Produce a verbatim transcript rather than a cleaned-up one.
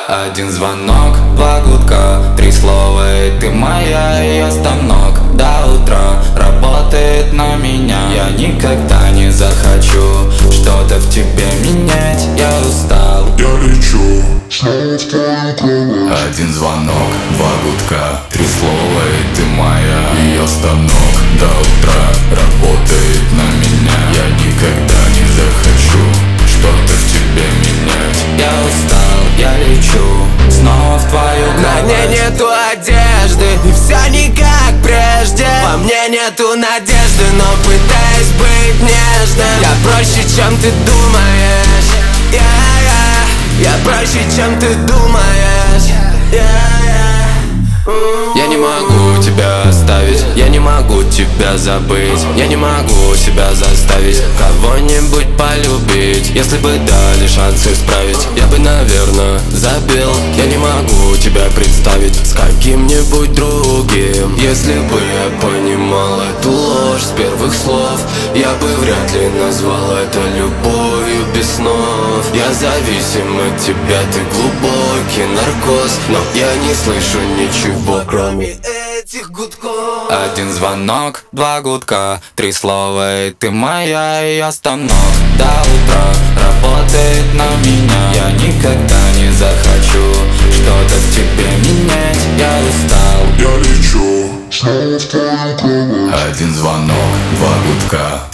Один звонок, два гудка, три слова и ты моя, ее станок. До утра работает на меня. Я никогда не захочу что-то в тебе менять. Я устал, я лечу снова в твою кровать. один звонок, два гудка, три слова и ты моя, ее станок. До утра работает на меня. Я никогда не захочу что-то в тебе менять. Я устал, я лечу снова в твою кровать. На мне нету одежды, и все не как прежде. Во мне нету надежды, но пытаюсь быть нежным. Я проще, чем ты думаешь. Я, я, я проще, чем ты думаешь. Я, я. Я не могу тебя оставить, я не могу тебя забыть. Я не могу себя заставить кого-нибудь полюбить. Если бы дали шанс исправить, я бы, наверное, забил. Я не могу тебя представить с каким-нибудь другим. Если бы я понимал эту ложь с первых слов, я бы вряд ли назвал это любовью без снов. Я зависим от тебя, ты глубокий наркоз, но я не слышу ничего, кроме этих гудков. один звонок, два гудка, три слова и ты моя, ее станок. До утра работает на меня. Я никогда не захочу что-то в тебе менять. Я устал, я лечу снова в твою кровать. один звонок, два гудка,